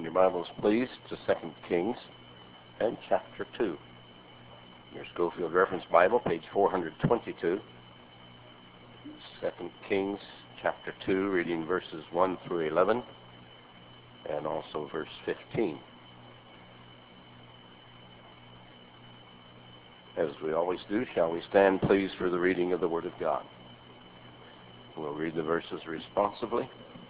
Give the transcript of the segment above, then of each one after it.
Open your Bibles, please, to 2 Kings and chapter 2. Your Schofield Reference Bible, page 422. 2 Kings chapter 2, reading verses 1 through 11, and also verse 15. As we always do, shall we stand, please, for the reading of the Word of God. We'll read the verses responsibly.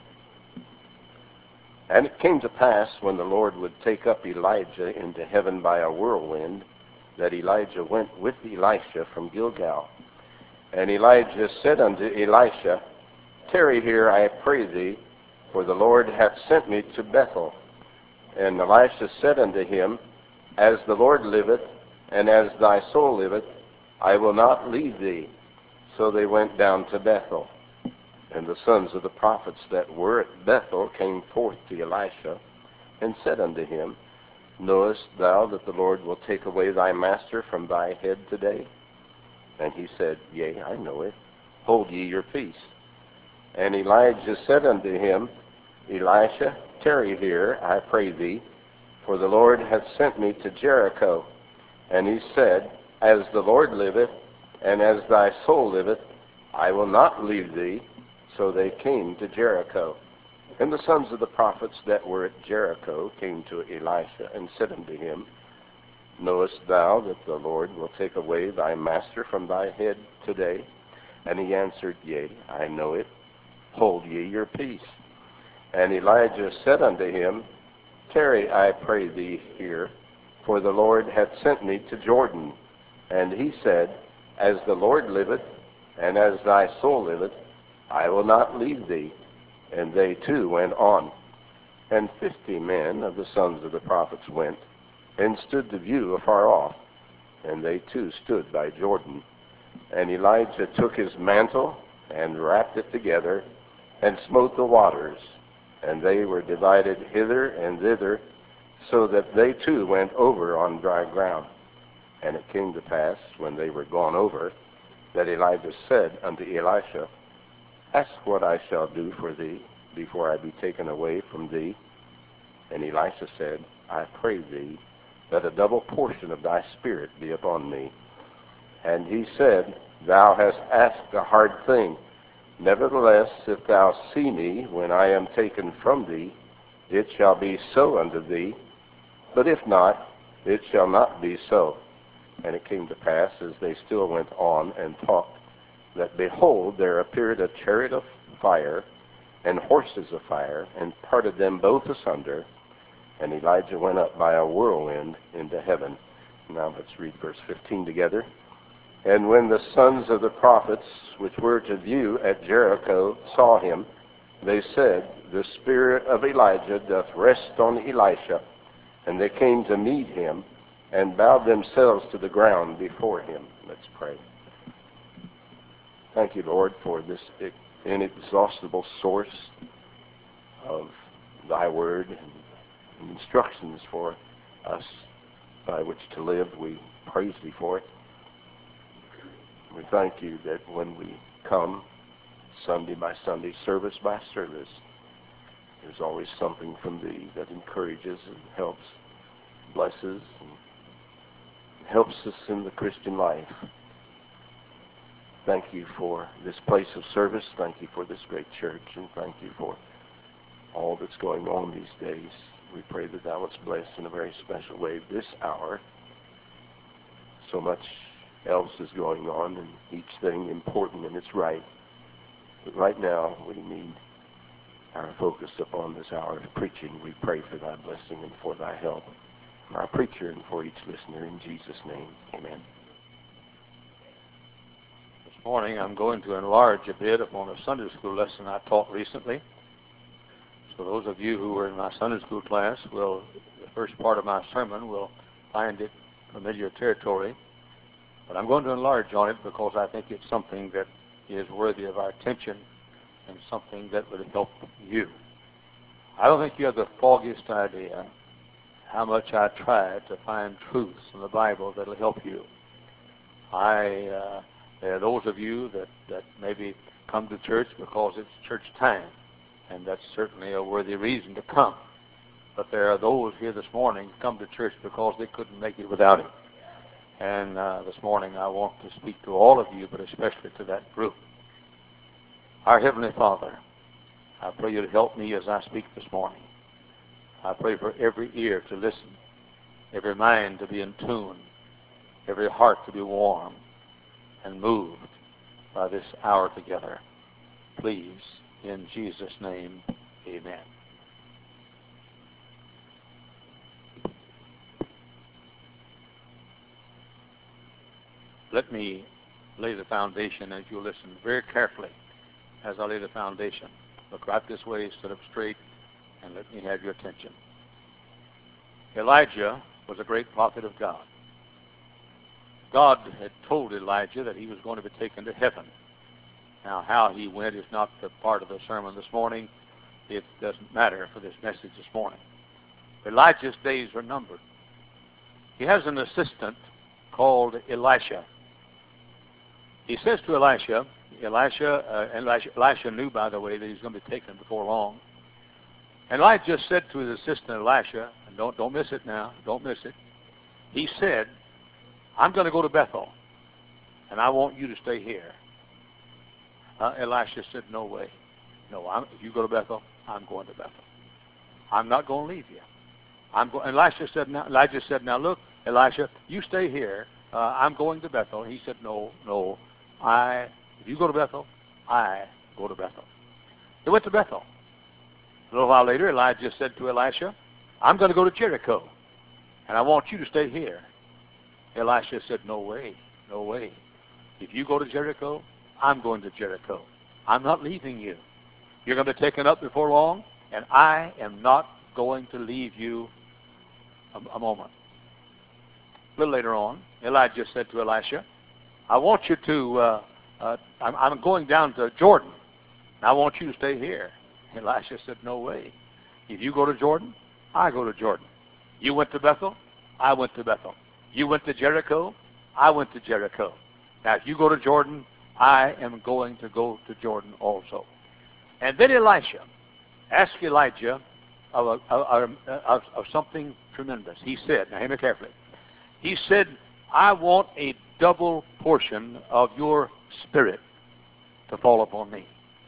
And it came to pass, when the Lord would take up Elijah into heaven by a whirlwind, that Elijah went with Elisha from Gilgal. And Elijah said unto Elisha, Tarry here, I pray thee, for the Lord hath sent me to Bethel. And Elisha said unto him, As the Lord liveth, and as thy soul liveth, I will not leave thee. So they went down to Bethel. And the sons of the prophets that were at Bethel came forth to Elisha, and said unto him, Knowest thou that the Lord will take away thy master from thy head today? And he said, Yea, I know it. Hold ye your peace. And Elijah said unto him, Elisha, tarry here, I pray thee, for the Lord hath sent me to Jericho. And he said, As the Lord liveth, and as thy soul liveth, I will not leave thee. So they came to Jericho. And the sons of the prophets that were at Jericho came to Elisha, and said unto him, Knowest thou that the Lord will take away thy master from thy head today? And he answered, Yea, I know it. Hold ye your peace. And Elijah said unto him, Tarry, I pray thee here, for the Lord hath sent me to Jordan. And he said, As the Lord liveth, and as thy soul liveth, I will not leave thee. And they too went on. And 50 men of the sons of the prophets went, and stood to view afar off. And they too stood by Jordan. And Elijah took his mantle, and wrapped it together, and smote the waters. And they were divided hither and thither, so that they too went over on dry ground. And it came to pass, when they were gone over, that Elijah said unto Elisha, Ask what I shall do for thee, before I be taken away from thee. And Elisha said, I pray thee, that a double portion of thy spirit be upon me. And he said, Thou hast asked a hard thing. Nevertheless, if thou see me when I am taken from thee, it shall be so unto thee. But if not, it shall not be so. And it came to pass, as they still went on and talked, that behold, there appeared a chariot of fire and horses of fire, and parted them both asunder. And Elijah went up by a whirlwind into heaven. Now let's read verse 15 together. And when the sons of the prophets, which were to view at Jericho, saw him, they said, The spirit of Elijah doth rest on Elisha. And they came to meet him, and bowed themselves to the ground before him. Let's pray. Thank you, Lord, for this inexhaustible source of thy word and instructions for us by which to live. We praise thee for it. We thank you that when we come Sunday by Sunday, service by service, there's always something from thee that encourages and helps, blesses, and helps us in the Christian life. Thank you for this place of service. Thank you for this great church. And thank you for all that's going on these days. We pray that thou wouldst bless in a very special way this hour. So much else is going on, and each thing important in its right. But right now, we need our focus upon this hour of preaching. We pray for thy blessing and for thy help. For our preacher and for each listener, in Jesus' name, amen. This morning I'm going to enlarge a bit upon a Sunday school lesson I taught recently. So those of you who were in my Sunday school class the first part of my sermon will find it familiar territory. But I'm going to enlarge on it because I think it's something that is worthy of our attention and something that would help you. I don't think you have the foggiest idea how much I try to find truths in the Bible that will help you. There are those of you that maybe come to church because it's church time, and that's certainly a worthy reason to come. But there are those here this morning who come to church because they couldn't make it without him. And this morning I want to speak to all of you, but especially to that group. Our Heavenly Father, I pray you to help me as I speak this morning. I pray for every ear to listen, every mind to be in tune, every heart to be warm and moved by this hour together. Please, in Jesus' name, amen. Let me lay the foundation as you listen very carefully as I lay the foundation. Look right this way, sit up straight, and let me have your attention. Elijah was a great prophet of God. God had told Elijah that he was going to be taken to heaven. Now, how he went is not the part of the sermon this morning. It doesn't matter for this message this morning. Elijah's days are numbered. He has an assistant called Elisha. He says to Elisha knew, by the way, that he was going to be taken before long. And Elijah said to his assistant Elisha, and don't miss it now, don't miss it. He said, I'm going to go to Bethel, and I want you to stay here. Elisha said, no way. No, if you go to Bethel, I'm going to Bethel. I'm not going to leave you. Elijah said, now look, Elisha, you stay here. I'm going to Bethel. He said, no. If you go to Bethel, I go to Bethel. They went to Bethel. A little while later, Elijah said to Elisha, I'm going to go to Jericho, and I want you to stay here. Elisha said, no way. If you go to Jericho, I'm going to Jericho. I'm not leaving you. You're going to be taken up before long, and I am not going to leave you a moment. A little later on, Elijah said to Elisha, I want you to, I'm going down to Jordan, and I want you to stay here. Elisha said, no way. If you go to Jordan, I go to Jordan. You went to Bethel, I went to Bethel. You went to Jericho, I went to Jericho. Now, if you go to Jordan, I am going to go to Jordan also. And then Elisha asked Elijah of something tremendous. He said, now hear me carefully. He said, I want a double portion of your spirit to fall upon me.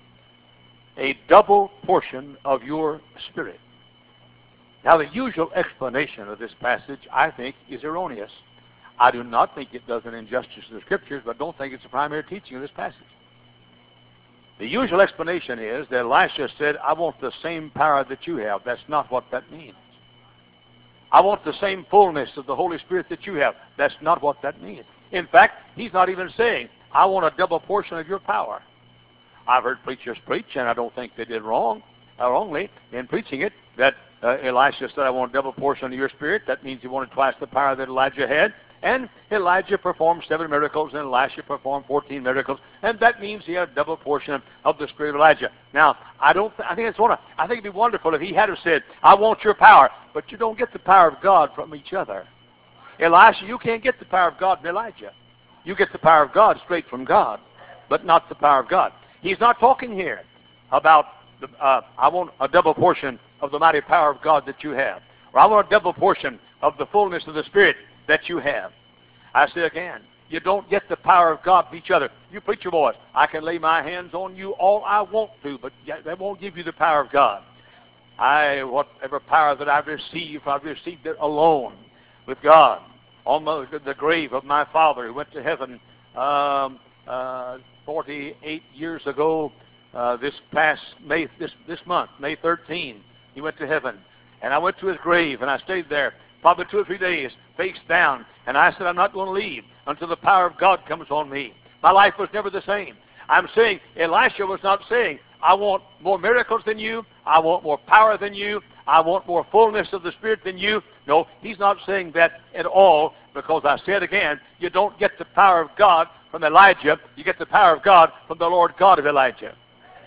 A double portion of your spirit. Now, the usual explanation of this passage, I think, is erroneous. I do not think it does an injustice to the Scriptures, but don't think it's the primary teaching of this passage. The usual explanation is that Elisha said, I want the same power that you have. That's not what that means. I want the same fullness of the Holy Spirit that you have. That's not what that means. In fact, he's not even saying, I want a double portion of your power. I've heard preachers preach, and I don't think they did wrongly in preaching it, that Elisha said, I want a double portion of your spirit. That means he wanted twice the power that Elijah had. And Elijah performed 7 miracles, and Elisha performed 14 miracles, and that means he had a double portion of the spirit of Elijah. Now, I think it'd be wonderful if he had have said, I want your power, but you don't get the power of God from each other. Elisha, you can't get the power of God from Elijah. You get the power of God straight from God, but not the power of God. He's not talking here about, I want a double portion of the mighty power of God that you have, or I want a double portion of the fullness of the Spirit that you have. I say again, you don't get the power of God from each other. You preacher boys, I can lay my hands on you all I want to, but that won't give you the power of God. Whatever power that I've received it alone with God. On the grave of my father who went to heaven 48 years ago, this month, May 13, he went to heaven. And I went to his grave, and I stayed there probably 2 or 3 days, face down. And I said, I'm not going to leave until the power of God comes on me. My life was never the same. I'm saying, Elisha was not saying, I want more miracles than you. I want more power than you. I want more fullness of the Spirit than you. No, he's not saying that at all, because I said again, you don't get the power of God from Elijah. You get the power of God from the Lord God of Elijah.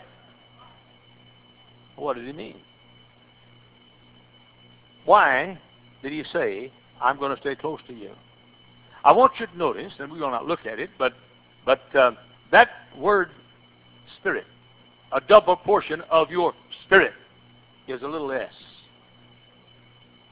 What did he mean? Why did he say, I'm going to stay close to you? I want you to notice, and we will not look at it, but that word spirit, a double portion of your spirit, is a little s.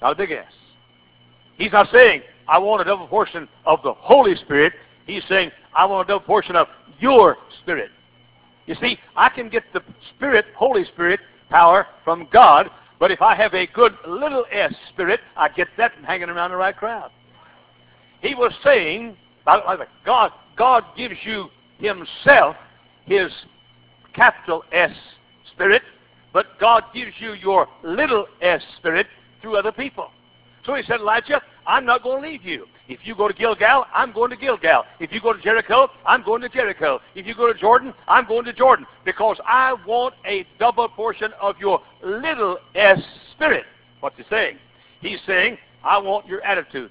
not a big S. He's not saying, I want a double portion of the Holy Spirit. He's saying, I want a double portion of your Spirit. You see, I can get the Spirit, Holy Spirit, power from God, but if I have a good little s spirit, I get that from hanging around the right crowd. He was saying, God gives you Himself, His capital S Spirit, but God gives you your little s Spirit through other people. So he said, Elijah, I'm not going to leave you. If you go to Gilgal, I'm going to Gilgal. If you go to Jericho, I'm going to Jericho. If you go to Jordan, I'm going to Jordan. Because I want a double portion of your little s Spirit. What's he saying? He's saying, I want your attitude.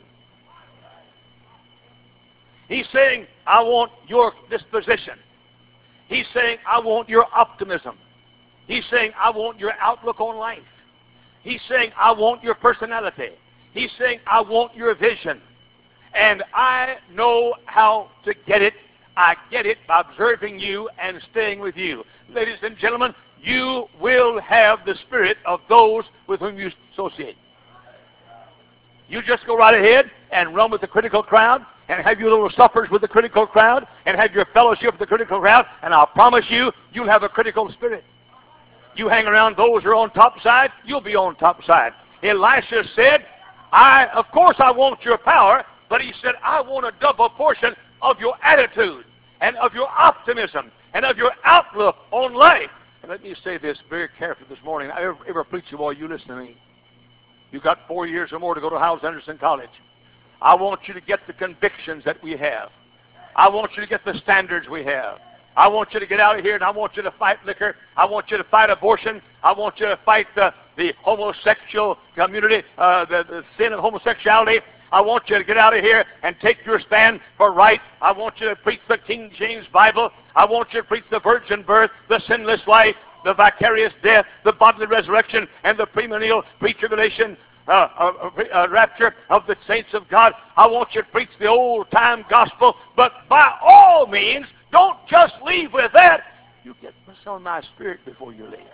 He's saying, I want your disposition. He's saying, I want your optimism. He's saying, I want your outlook on life. He's saying, I want your personality. He's saying, I want your vision. And I know how to get it. I get it by observing you and staying with you. Ladies and gentlemen, you will have the spirit of those with whom you associate. You just go right ahead and run with the critical crowd and have your little suppers with the critical crowd and have your fellowship with the critical crowd, and I'll promise you, you'll have a critical spirit. You hang around those who are on top side, you'll be on top side. Elisha said, of course I want your power, but he said, I want a double portion of your attitude and of your optimism and of your outlook on life. And let me say this very carefully this morning. I ever preach to you all, you listen to me. You've got 4 years or more to go to Hyles-Anderson College. I want you to get the convictions that we have. I want you to get the standards we have. I want you to get out of here and I want you to fight liquor. I want you to fight abortion. I want you to fight the homosexual community, the sin of homosexuality. I want you to get out of here and take your stand for right. I want you to preach the King James Bible. I want you to preach the virgin birth, the sinless life, the vicarious death, the bodily resurrection, and the premillennial pre-tribulation rapture of the saints of God. I want you to preach the old-time gospel, but by all means, don't just leave with that. You get some of my spirit before you leave.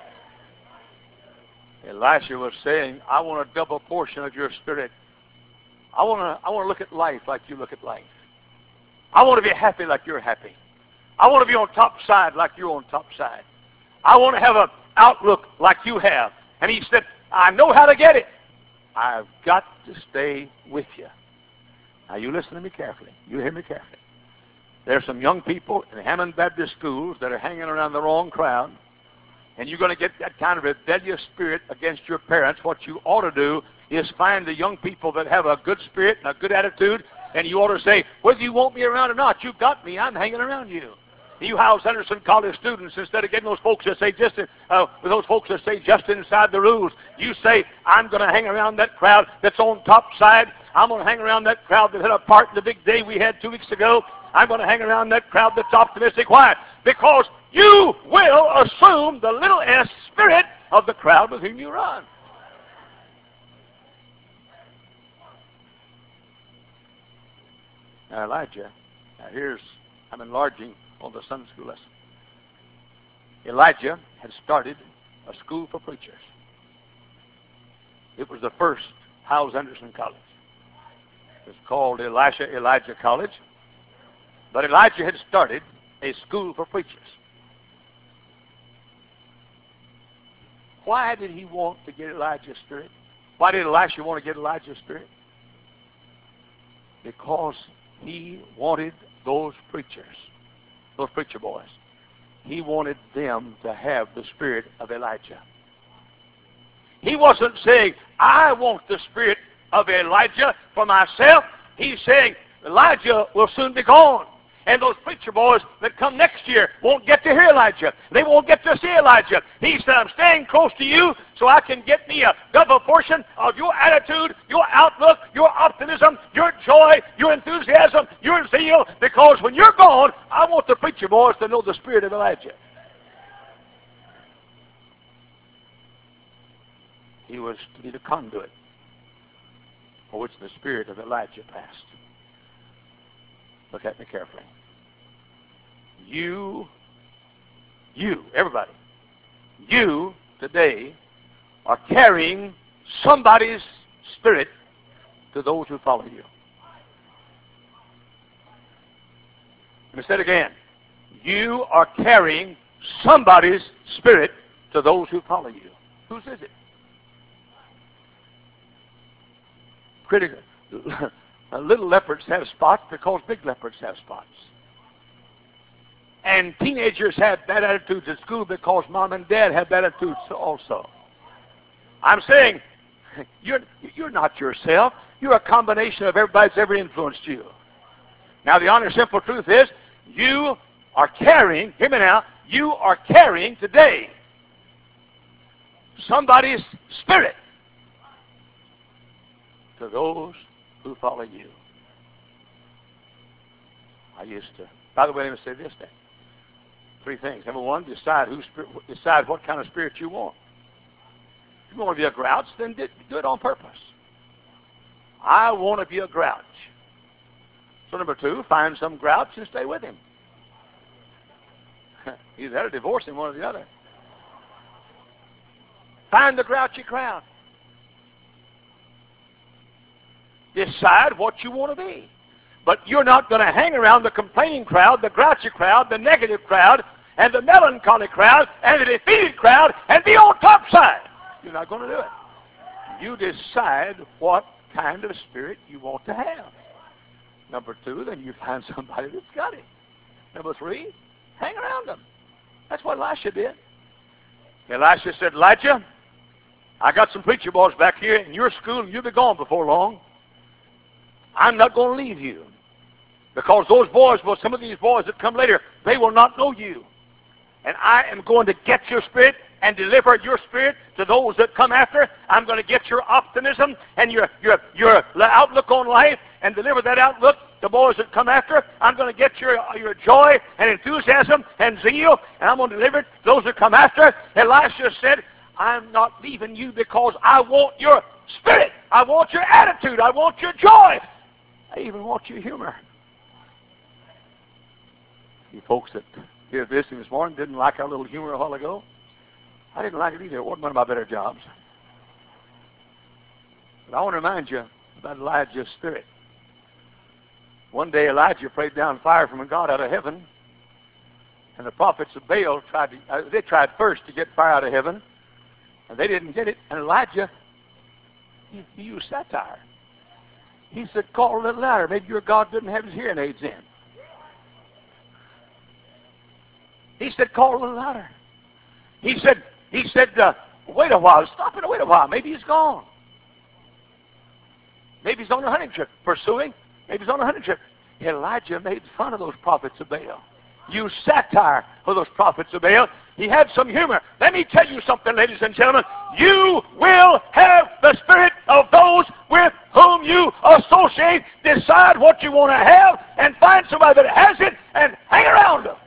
Elisha was saying, I want a double portion of your spirit. I want to look at life like you look at life. I want to be happy like you're happy. I want to be on top side like you're on top side. I want to have an outlook like you have. And he said, I know how to get it. I've got to stay with you. Now you listen to me carefully. You hear me carefully. There's some young people in Hammond Baptist schools that are hanging around the wrong crowd, and you're going to get that kind of rebellious spirit against your parents. What you ought to do is find the young people that have a good spirit and a good attitude, and you ought to say, whether you want me around or not, you've got me. I'm hanging around you. You Hyles-Anderson College students, instead of getting those folks that say just inside the rules, you say, I'm going to hang around that crowd that's on top side. I'm going to hang around that crowd that had a part in the big day we had 2 weeks ago. I'm going to hang around that crowd that's optimistic. Why? Because you will assume the little s spirit of the crowd with whom you run. Now, Elijah, I'm enlarging on the Sunday school lesson. Elijah had started a school for preachers. It was the first Hyles-Anderson College. It was called Elijah College. But Elijah had started a school for preachers. Why did he want to get Elijah's spirit? Why did Elisha want to get Elijah's spirit? Because he wanted those preachers, those preacher boys, he wanted them to have the spirit of Elijah. He wasn't saying, I want the spirit of Elijah for myself. He's saying, Elijah will soon be gone. And those preacher boys that come next year won't get to hear Elijah. They won't get to see Elijah. He said, I'm staying close to you so I can get me a double portion of your attitude, your outlook, your optimism, your joy, your enthusiasm, your zeal, because when you're gone, I want the preacher boys to know the spirit of Elijah. He was to be the conduit for which the spirit of Elijah passed. Look at me carefully. You, everybody, you today are carrying somebody's spirit to those who follow you. Let me say it again. You are carrying somebody's spirit to those who follow you. Whose is it? Little leopards have spots because big leopards have spots. And teenagers have bad attitudes at school because mom and dad have bad attitudes also. I'm saying, you're not yourself. You're a combination of everybody that's ever influenced you. Now, the honest, simple truth is, you are carrying, hear me now, you are carrying today somebody's spirit to those who follow you. I used to, by the way, let me say this then. 3 things. Number 1, decide what kind of spirit you want. If you want to be a grouch, then do it on purpose. I want to be a grouch. So number 2, find some grouch and stay with him. Either that or divorce him, one or the other. Find the grouchy crowd. Decide what you want to be. But you're not going to hang around the complaining crowd, the grouchy crowd, the negative crowd, and the melancholy crowd, and the defeated crowd, and be on top side. You're not going to do it. You decide what kind of spirit you want to have. Number 2, then you find somebody that's got it. Number 3, hang around them. That's what Elisha did. Elisha said, Elijah, I got some preacher boys back here in your school, and you'll be gone before long. I'm not going to leave you. Because those boys, well, some of these boys that come later, they will not know you. And I am going to get your spirit and deliver your spirit to those that come after. I'm going to get your optimism and your outlook on life and deliver that outlook to boys that come after. I'm going to get your joy and enthusiasm and zeal, and I'm going to deliver it to those that come after. Elisha said, I'm not leaving you because I want your spirit. I want your attitude. I want your joy. I even want your humor. You folks that here visiting this morning didn't like our little humor a while ago. I didn't like it either. It wasn't one of my better jobs. But I want to remind you about Elijah's spirit. One day Elijah prayed down fire from God out of heaven, and the prophets of Baal tried first to get fire out of heaven, and they didn't get it. And Elijah, he used satire. He said, call a little louder. Maybe your God didn't have his hearing aids in. He said, call a little louder. He said, wait a while. Stop it. Wait a while. Maybe he's gone. Maybe he's on a hunting trip. Pursuing. Maybe he's on a hunting trip. Elijah made fun of those prophets of Baal. Used satire for those prophets of Baal. He had some humor. Let me tell you something, ladies and gentlemen. You will have the spirit of those with whom you associate. Decide what you want to have and find somebody that has it and hang around them.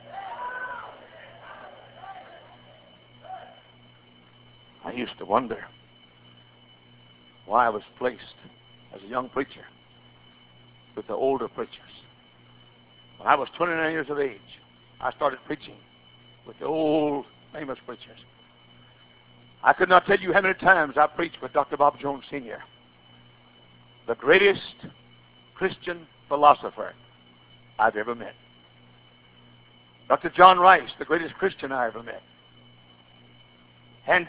I used to wonder why I was placed as a young preacher with the older preachers. When I was 29 years of age, I started preaching with the old famous preachers. I could not tell you how many times I preached with Dr. Bob Jones Sr., the greatest Christian philosopher I've ever met. Dr. John Rice, the greatest Christian I ever met. And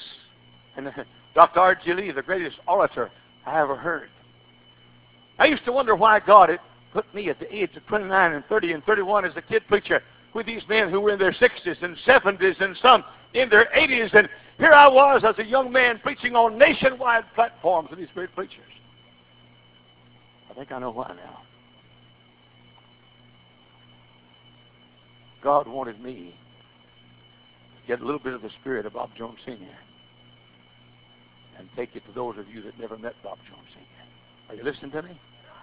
Dr. R.G. Lee, the greatest orator I ever heard. I used to wonder why God had put me at the age of 29 and 30 and 31 as a kid preacher with these men who were in their 60s and 70s and some in their 80s. And here I was as a young man preaching on nationwide platforms with these great preachers. I think I know why now. God wanted me to get a little bit of the spirit of Bob Jones Sr. and take it to those of you that never met Bob Jones Sr. Are you listening to me?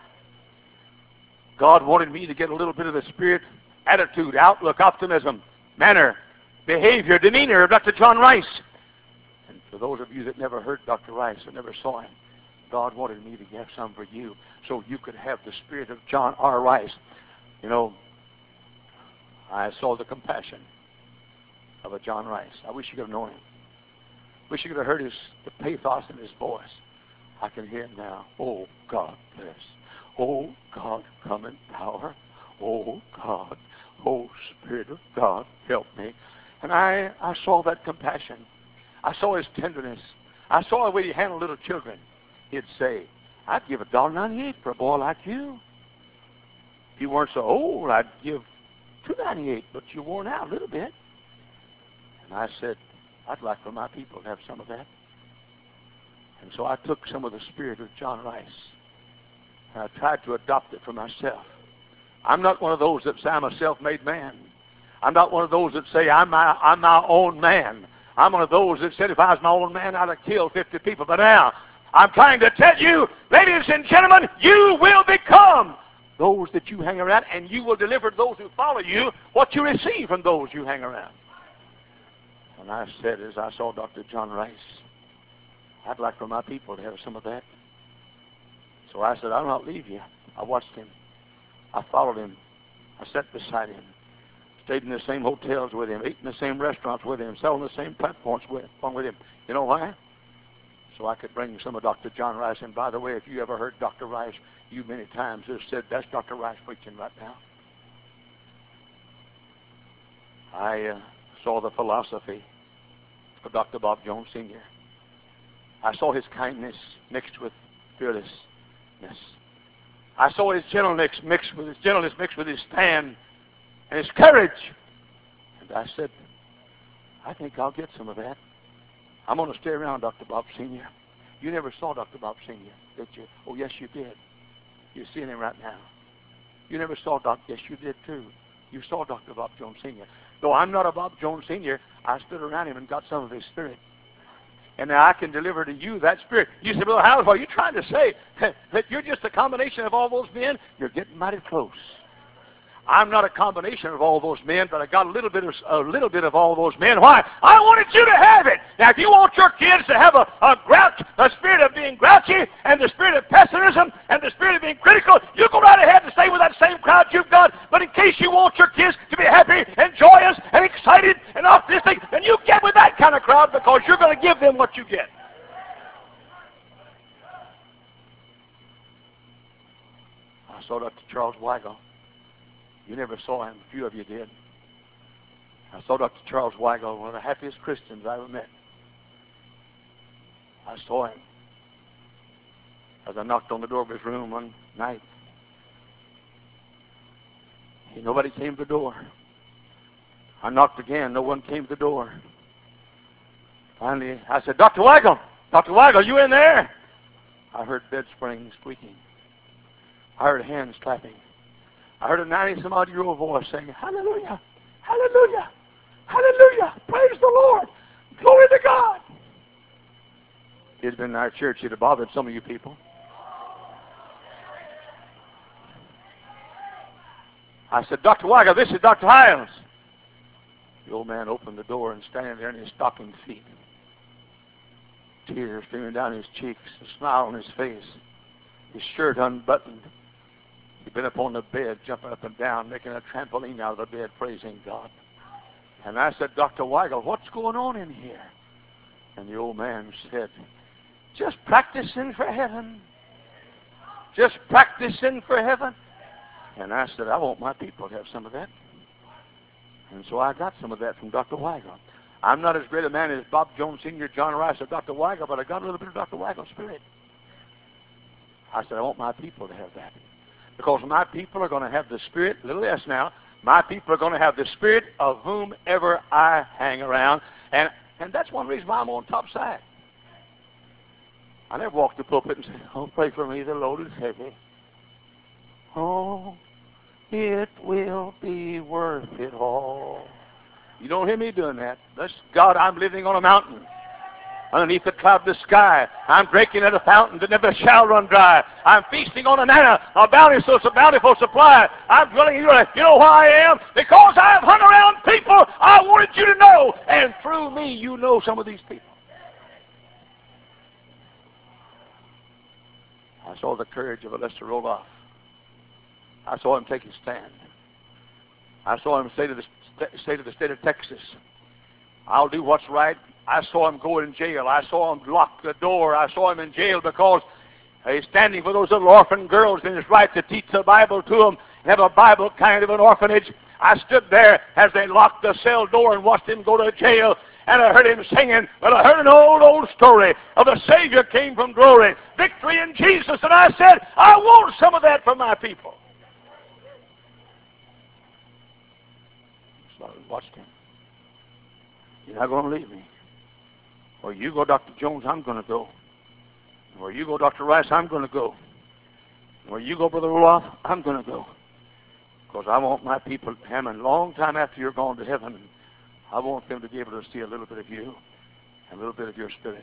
God wanted me to get a little bit of the spirit, attitude, outlook, optimism, manner, behavior, demeanor of Dr. John Rice. And for those of you that never heard Dr. Rice or never saw him, God wanted me to have some for you so you could have the spirit of John R. Rice. You know, I saw the compassion of a John Rice. I wish you could have known him. Wish you could have heard the pathos in his voice. I can hear him now. Oh, God bless. Oh, God, come in power. Oh, God. Oh, Spirit of God, help me. And I saw that compassion. I saw his tenderness. I saw the way he handled little children. He'd say, I'd give $1.98 for a boy like you. If you weren't so old, I'd give $2.98, but you're worn out a little bit. And I said, I'd like for my people to have some of that. And so I took some of the spirit of John Rice, and I tried to adopt it for myself. I'm not one of those that say I'm a self-made man. I'm not one of those that say I'm my own man. I'm one of those that said if I was my own man, I'd have killed 50 people. But now, I'm trying to tell you, ladies and gentlemen, you will become those that you hang around, and you will deliver to those who follow you what you receive from those you hang around. And I said, as I saw Dr. John Rice, I'd like for my people to have some of that. So I said, I'll not leave you. I watched him. I followed him. I sat beside him. Stayed in the same hotels with him. Ate in the same restaurants with him. Sat on the same platforms with him. You know why? So I could bring some of Dr. John Rice. And by the way, if you ever heard Dr. Rice, you many times have said, that's Dr. Rice preaching right now. I saw the philosophy of Dr. Bob Jones Sr. I saw his kindness mixed with fearlessness. I saw his gentleness mixed with his stand and his courage. And I said, I think I'll get some of that. I'm going to stay around Dr. Bob Sr. You never saw Dr. Bob Sr., did you? Oh, yes, you did. You're seeing him right now. You never saw Dr. Yes, you did too. You saw Dr. Bob Jones Sr. Though I'm not a Bob Jones Sr., I stood around him and got some of his spirit. And now I can deliver to you that spirit. You say, Brother Howard, are you trying to say that you're just a combination of all those men? You're getting mighty close. I'm not a combination of all those men, but I got a little bit of all those men. Why? I wanted you to have it. Now, if you want your kids to have a spirit of being grouchy, and the spirit of pessimism, and the spirit of being critical, you go right ahead and stay with that same crowd you've got. But in case you want your kids to be happy and joyous and excited and optimistic, then you get with that kind of crowd, because you're going to give them what you get. I saw Dr. Charles Weigel. You never saw him. A few of you did. I saw Dr. Charles Weigel, one of the happiest Christians I ever met. I saw him as I knocked on the door of his room one night. Nobody came to the door. I knocked again. No one came to the door. Finally, I said, Dr. Weigel, you in there? I heard bed springs squeaking. I heard hands clapping. I heard a 90-some-odd-year-old voice saying, Hallelujah, hallelujah, hallelujah, praise the Lord, glory to God. If it had been in our church, it would have bothered some of you people. I said, Dr. Weigel, this is Dr. Hiles. The old man opened the door and standing there in his stocking feet, tears streaming down his cheeks, a smile on his face, his shirt unbuttoned. He'd been up on the bed, jumping up and down, making a trampoline out of the bed, praising God. And I said, Dr. Weigel, what's going on in here? And the old man said, just practicing for heaven. Just practicing for heaven. And I said, I want my people to have some of that. And so I got some of that from Dr. Weigel. I'm not as great a man as Bob Jones Sr., John Rice, or Dr. Weigel, but I got a little bit of Dr. Weigel's spirit. I said, I want my people to have that. Because my people are going to have the spirit, a little less now, my people are going to have the spirit of whomever I hang around. And that's one reason why I'm on top side. I never walk the pulpit and say, oh, pray for me, the load is heavy. Oh, it will be worth it all. You don't hear me doing that. Bless God, I'm living on a mountain. Underneath the cloudless sky, I'm drinking at a fountain that never shall run dry. I'm feasting on a manna, a bountiful supply. I'm dwelling in your life. You know why I am? Because I've hung around people I wanted you to know, and through me, you know some of these people. I saw the courage of Lester Roloff. I saw him take his stand. I saw him say to the state of Texas, I'll do what's right. I saw him go in jail. I saw him lock the door. I saw him in jail because he's standing for those little orphan girls in his right to teach the Bible to them and have a Bible kind of an orphanage. I stood there as they locked the cell door and watched him go to jail, and I heard him singing, but I heard an old story of a Savior came from glory, victory in Jesus, and I said, I want some of that for my people. So I watched him. You're not going to leave me. Where you go, Dr. Jones, I'm going to go. Where you go, Dr. Rice, I'm going to go. Where you go, Brother Roloff, I'm going to go. Because I want my people, Hammond, a long time after you're gone to heaven, I want them to be able to see a little bit of you and a little bit of your spirit.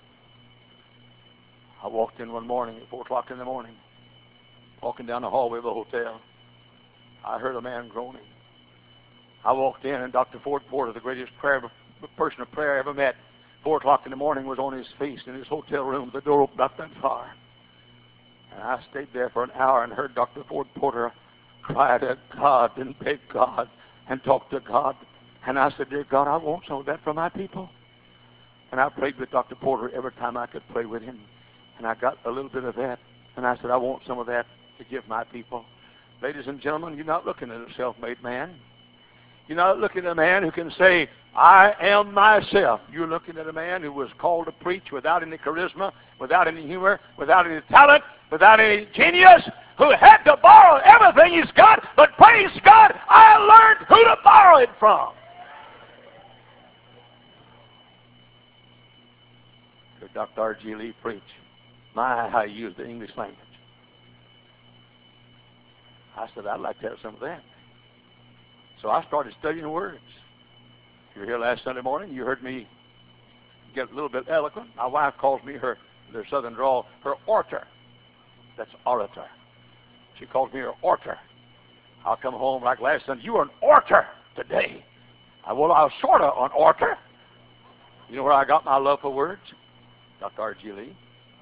I walked in one morning at 4 o'clock in the morning, walking down the hallway of the hotel. I heard a man groaning. I walked in, and Dr. Ford Porter, the greatest person of prayer I ever met, 4 o'clock in the morning, was on his face in his hotel room. The door opened up that far. And I stayed there for an hour and heard Dr. Ford Porter cry to God and beg God and talk to God. And I said, dear God, I want some of that for my people. And I prayed with Dr. Porter every time I could pray with him. And I got a little bit of that. And I said, I want some of that to give my people. Ladies and gentlemen, you're not looking at a self-made man. You're not looking at a man who can say, I am myself. You're looking at a man who was called to preach without any charisma, without any humor, without any talent, without any genius, who had to borrow everything he's got, but praise God, I learned who to borrow it from. Could Dr. R.G. Lee preach? My, how he used the English language. I said, I'd like to have some of that. So I started studying words. You were here last Sunday morning. You heard me get a little bit eloquent. My wife calls me their southern drawl, her orator. That's orator. She calls me her orator. I'll come home like last Sunday. You were an orator today. I was sort of an orator. You know where I got my love for words? Dr. R.G. Lee.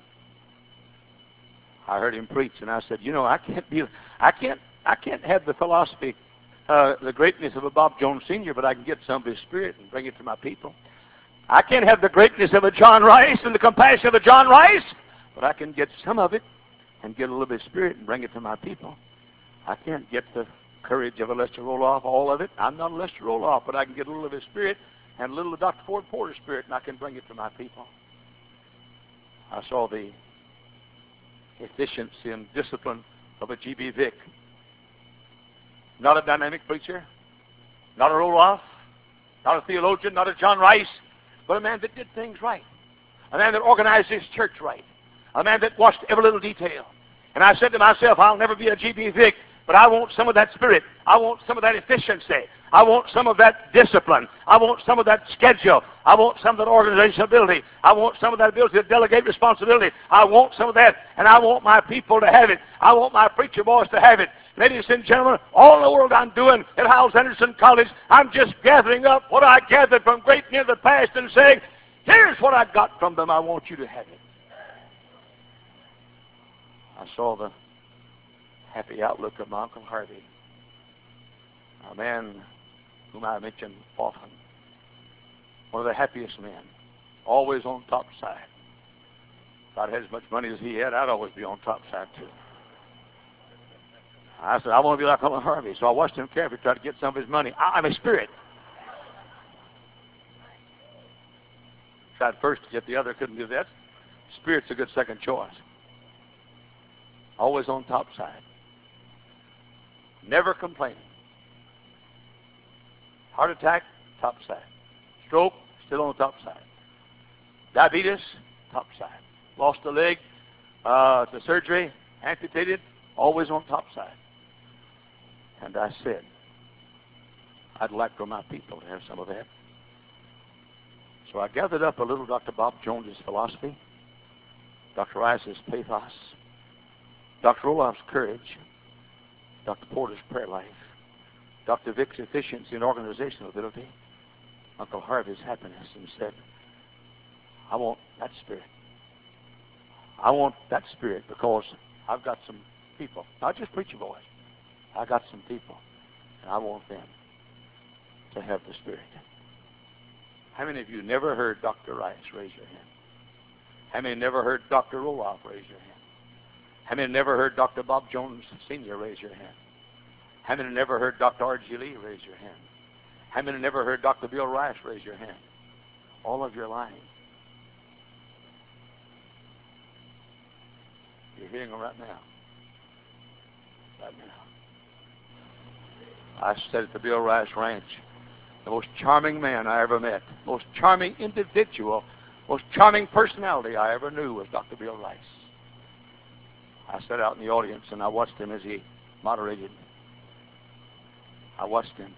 I heard him preach, and I said, you know, I can't have the philosophy, the greatness of a Bob Jones Sr., but I can get some of his spirit and bring it to my people. I can't have the greatness of a John Rice and the compassion of a John Rice, but I can get some of it and get a little bit of spirit and bring it to my people. I can't get the courage of a Lester Roloff, all of it. I'm not a Lester Roloff, but I can get a little of his spirit and a little of Dr. Ford Porter's spirit, and I can bring it to my people. I saw the efficiency and discipline of a G.B. Vick. Not a dynamic preacher, not a Roloff, not a theologian, not a John Rice, but a man that did things right, a man that organized his church right, a man that watched every little detail. And I said to myself, I'll never be a G.B. Vick, but I want some of that spirit. I want some of that efficiency. I want some of that discipline. I want some of that schedule. I want some of that organizational ability. I want some of that ability to delegate responsibility. I want some of that, and I want my people to have it. I want my preacher boys to have it. Ladies and gentlemen, all the world I'm doing at Howells Anderson College, I'm just gathering up what I gathered from great near the past and saying, here's what I got from them. I want you to have it. I saw the happy outlook of my Uncle Harvey, a man whom I mention often, one of the happiest men, always on top side. If I'd had as much money as he had, I'd always be on top side too. I said, I want to be like Uncle Harvey, so I watched him carefully try to get some of his money. I'm a spirit. Tried first to get the other, couldn't do that. Spirit's a good second choice. Always on top side. Never complaining. Heart attack, top side. Stroke, still on the top side. Diabetes, top side. Lost a leg, to surgery, amputated, always on top side. And I said, I'd like for my people to have some of that. So I gathered up a little Dr. Bob Jones's philosophy, Dr. Rice's pathos, Dr. Roloff's courage, Dr. Porter's prayer life, Dr. Vick's efficiency and organizational ability, Uncle Harvey's happiness, and said, I want that spirit. I want that spirit because I've got some people, not just preacher boys. I got some people, and I want them to have the spirit. How many of you never heard Dr. Rice? Raise your hand. How many never heard Dr. Roloff? Raise your hand. How many never heard Dr. Bob Jones Sr.? Raise your hand. How many never heard Dr. R.G. Lee? Raise your hand. How many never heard Dr. Bill Rice? Raise your hand. All of you are lying. You're hearing them right now. Right now. I sat at the Bill Rice Ranch. The most charming man I ever met, most charming individual, most charming personality I ever knew was Dr. Bill Rice. I sat out in the audience and I watched him as he moderated. I watched him.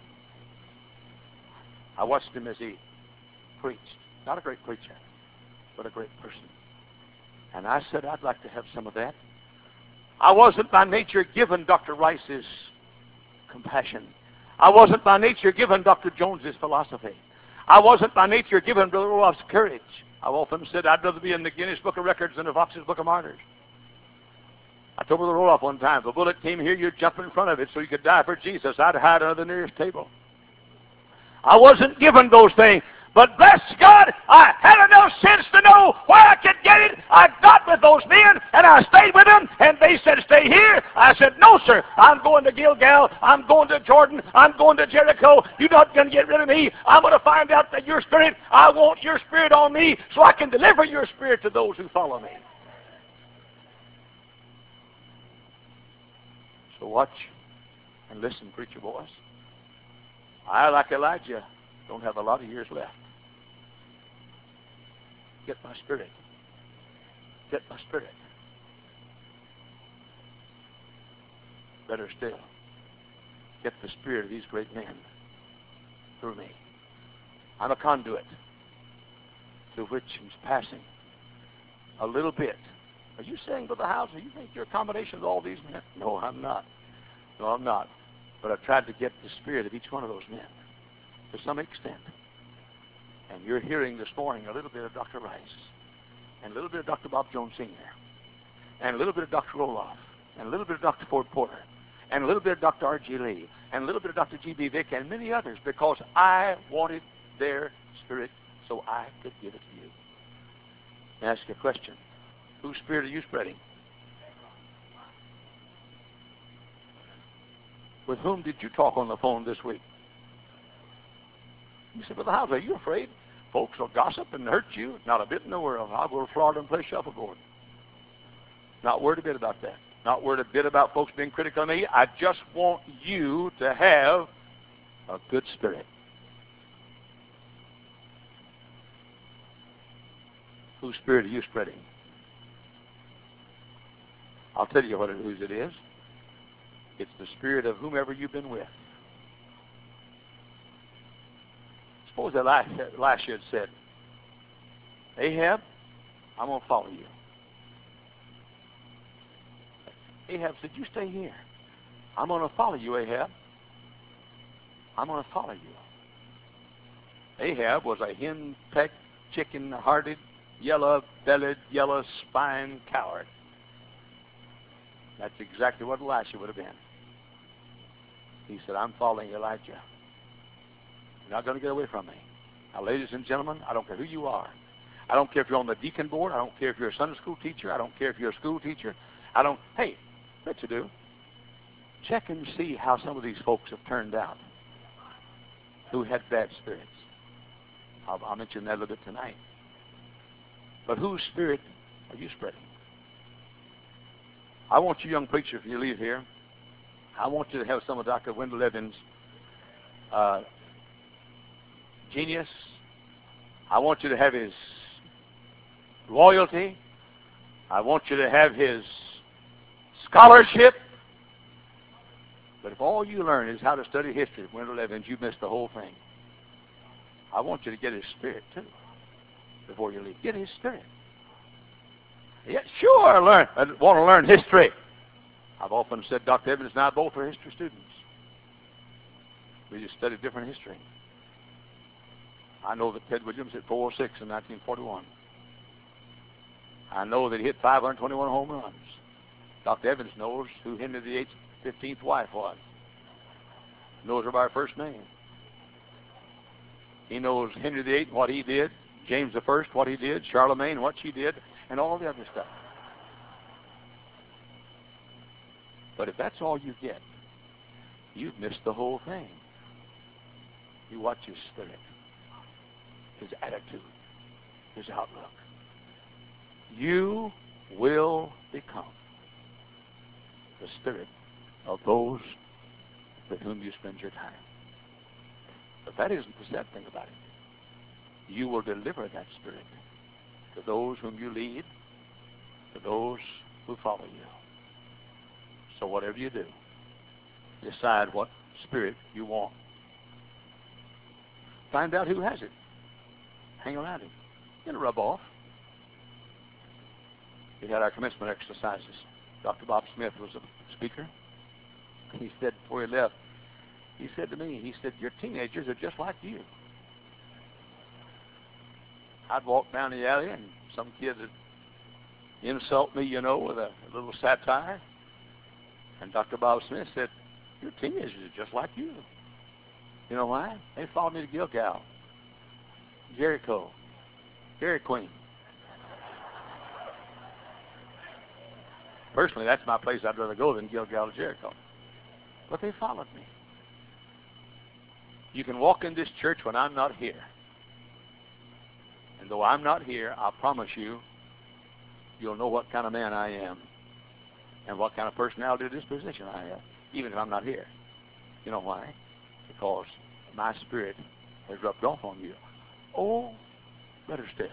I watched him as he preached. Not a great preacher, but a great person. And I said, I'd like to have some of that. I wasn't by nature given Dr. Rice's compassion. I wasn't by nature given Dr. Jones's philosophy. I wasn't by nature given Brother Roloff's courage. I've often said I'd rather be in the Guinness Book of Records than the Fox's Book of Martyrs. I told Brother Roloff one time, if a bullet came here, you'd jump in front of it so you could die for Jesus. I'd hide under the nearest table. I wasn't given those things. But bless God, I had enough sense to know where I could get it. I got with those men, and I stayed with them, and they said, stay here. I said, no, sir. I'm going to Gilgal. I'm going to Jordan. I'm going to Jericho. You're not going to get rid of me. I'm going to find out that your spirit, I want your spirit on me so I can deliver your spirit to those who follow me. So watch and listen, preacher boys. I, like Elijah, don't have a lot of years left. Get my spirit. Get my spirit. Better still, get the spirit of these great men through me. I'm a conduit through which is passing a little bit. Are you saying, Brother Hauser, you think you're a combination of all these men? No, I'm not. No, I'm not. But I tried to get the spirit of each one of those men to some extent. And you're hearing this morning a little bit of Dr. Rice, and a little bit of Dr. Bob Jones Sr., and a little bit of Dr. Roloff, and a little bit of Dr. Ford Porter, and a little bit of Dr. R.G. Lee, and a little bit of Dr. G.B. Vick, and many others, because I wanted their spirit so I could give it to you. Let me ask you a question. Whose spirit are you spreading? With whom did you talk on the phone this week? You said, Brother Howes, are you afraid folks will gossip and hurt you? Not a bit in the world. I'll go to Florida and play shuffleboard. Not worried a bit about that. Not worried a bit about folks being critical of me. I just want you to have a good spirit. Whose spirit are you spreading? I'll tell you whose it is. It's the spirit of whomever you've been with. Suppose Elisha had said, Ahab, I'm going to follow you. Ahab said, you stay here. I'm going to follow you, Ahab. I'm going to follow you. Ahab was a hen-pecked, chicken-hearted, yellow-bellied, yellow-spined coward. That's exactly what Elisha would have been. He said, I'm following Elijah. You're not going to get away from me. Now, ladies and gentlemen, I don't care who you are. I don't care if you're on the deacon board. I don't care if you're a Sunday school teacher. I don't care if you're a school teacher. Hey, what you do, check and see how some of these folks have turned out who had bad spirits. I'll mention that a little bit tonight. But whose spirit are you spreading? I want you, young preacher, if you leave here, I want you to have some of Dr. Wendell Evans' genius. I want you to have his loyalty. I want you to have his scholarship. But if all you learn is how to study history of Wendell Evans, you missed the whole thing. I want you to get his spirit, too, before you leave. Get his spirit. Yeah, sure, I want to learn history. I've often said Dr. Evans and I both are history students. We just studied different history. I know that Ted Williams hit 406 in 1941. I know that he hit 521 home runs. Dr. Evans knows who Henry VIII's 15th wife was. Knows her by her first name. He knows Henry VIII, what he did, James I, what he did, Charlemagne, what she did, and all the other stuff. But if that's all you get, you've missed the whole thing. You watch his spirit, his attitude, his outlook. You will become the spirit of those with whom you spend your time. But that isn't the sad thing about it. You will deliver that spirit to those whom you lead, to those who follow you. So whatever you do, decide what spirit you want. Find out who has it. Hang around him. It'll rub off. We had our commencement exercises. Dr. Bob Smith was a speaker. He said before he left, he said to me, he said, your teenagers are just like you. I'd walk down the alley and some kid would insult me, you know, with a little satire. And Dr. Bob Smith said, your teenagers are just like you. You know why? They followed me to Gilgal, Jericho, Dairy Queen. Personally, that's my place I'd rather go than Gilgal or Jericho. But they followed me. You can walk in this church when I'm not here. And though I'm not here, I promise you, you'll know what kind of man I am and what kind of personality or disposition I have, even if I'm not here. You know why? Because my spirit has rubbed off on you. Oh, better still.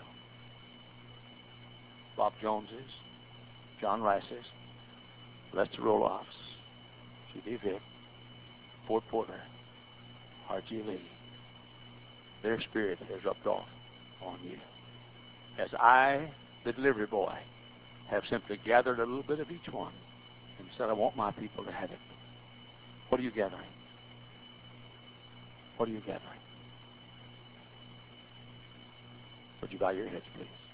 Bob Joneses, John Rice's, Lester Roloffs, G.D. Vick, Ford Porter, R.G. Lee. Their spirit has rubbed off on you. As I, the delivery boy, have simply gathered a little bit of each one and said, I want my people to have it. What are you gathering? What are you gathering? Would you bow your heads, please?